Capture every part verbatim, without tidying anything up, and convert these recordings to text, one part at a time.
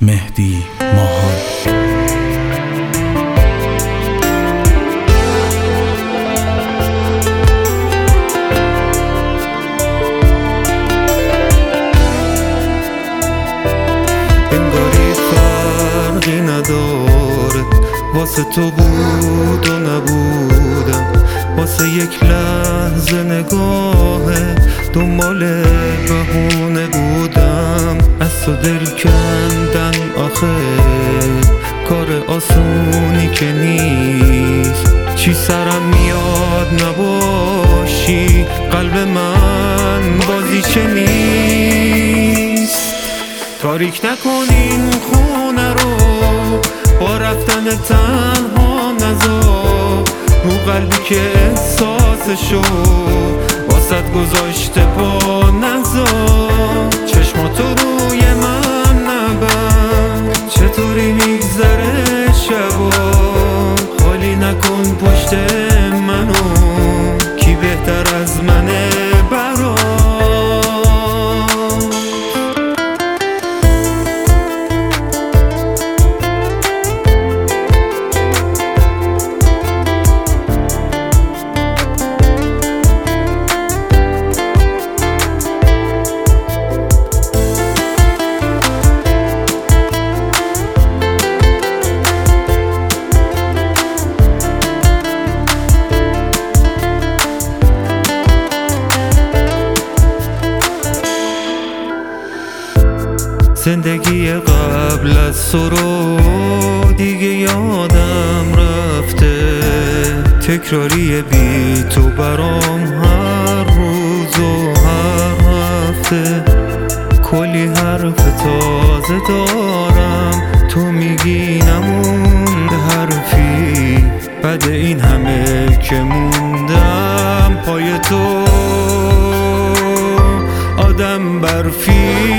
مهدی ماهان. انگاری فرقی نداره، واسه تو بود و نبودم، واسه یک لحظه نگاهه دنبال بهونه بودم. از تو دل کندن آخه کار آسونی که نیست، چی سرم میاد نباشی، قلب من بازی چه نیست. تاریک نکن این خونه رو، با رفتن تنها نذار رو قلبی که احساسشو واسط گذاشته پا نذار. چشماتو روی من نبند، چطوری میگذره شبا، خالی نکن پشت منو، کی بهتر از منه برا. زندگی قبل از تو رو دیگه یادم رفته، تکراری بی تو برام هر روز و هر هفته. کلی حرف تازه دارم، تو میگی نمونده حرفی، بعد این همه که موندم پای تو آدم برفی.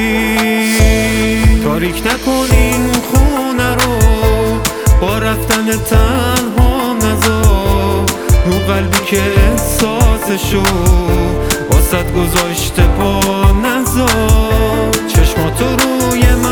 تاریک نکن این خونه رو، با رفتن تنها نذار رو قلبی که احساسشو واسط گذاشته پا نذار. چشماتو روی من